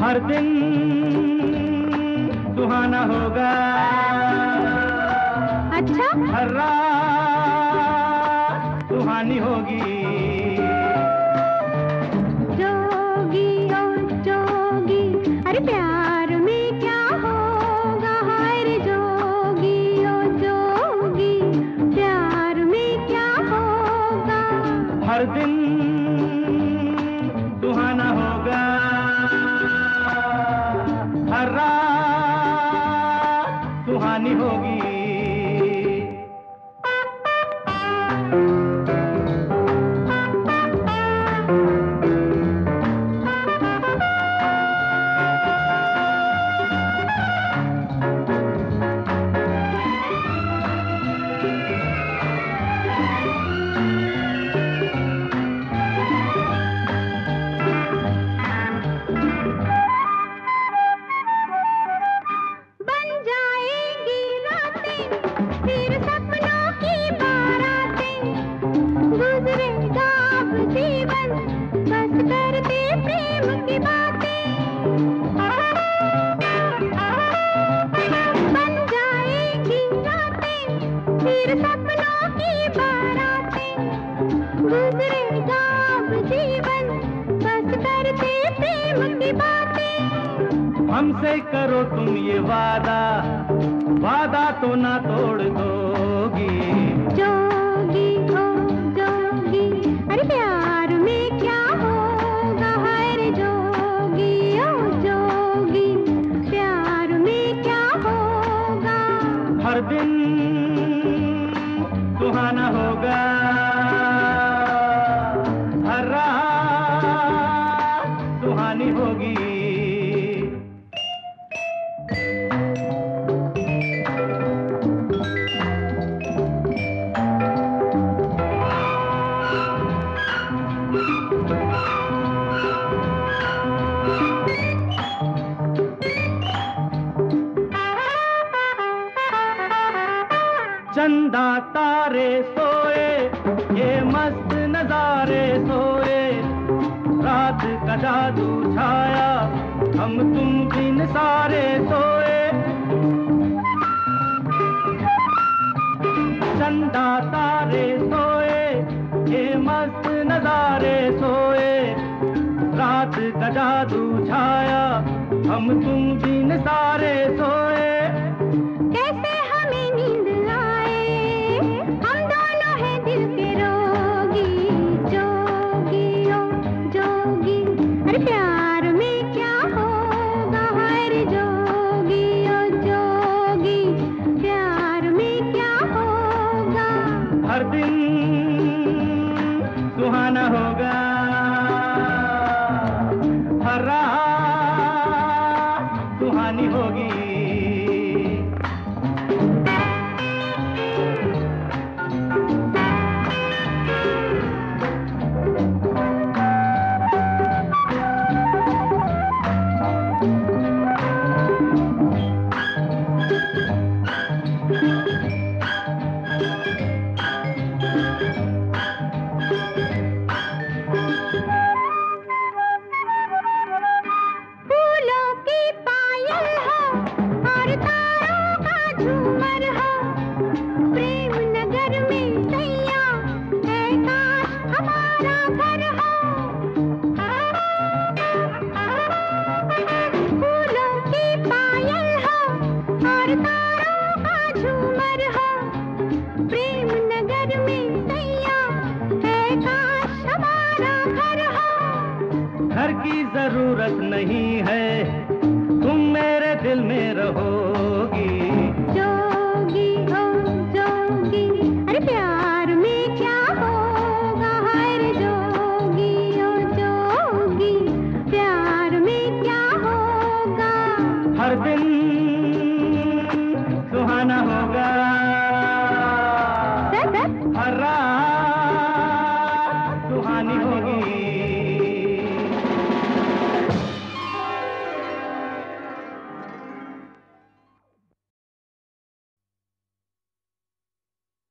हर दिन सुहाना होगा। अच्छा? हर रात सुहानी होगी। जोगी ओ जोगी, अरे प्यार में क्या होगा, हाय रे जोगी ओ जोगी, प्यार में क्या होगा। हर दिन सुहाना होगा। हर रात सुहानी होगी। हमसे करो तुम ये वादा, वादा तो ना तोड़ दोगी। जोगी हो जोगी, अरे प्यार में क्या होगा, हाय रे जोगी ओ जोगी, प्यार में क्या होगा। हर दिन सुहाना होगा। हर रात सुहानी होगी। चंदा तारे सोए, ये मस्त नजारे सोए, रात का जादू छाया, हम तुम दिन सारे सोए। चंदा तारे सोए, ये मस्त नजारे सोए, रात का जादू छाया, हम तुम दिन सारे सोए। कैसे हमें नींद आए, हम दोनों हैं दिल के रोगी। जोगी ओ जोगी, अरे प्यार में क्या होगा, हाय रे जोगी ओ जोगी, प्यार में क्या होगा। हर दिन सुहाना होगा। हर रात सुहानी होगी। फूलों की पायल हो और तारों का झूमर हो, प्रेम नगर में सैया है काश हमारा घर हो। फूलों की पायल हो और तारों का झूमर हो, प्रेम नगर में सैया है काश हमारा घर हो। घर की जरूरत नहीं है, तुम मेरे दिल में रहोगी। जोगी ओ जोगी, अरे प्यार में क्या होगा, हाय रे जोगी ओ जोगी, प्यार में क्या होगा। हर दिन सुहाना होगा।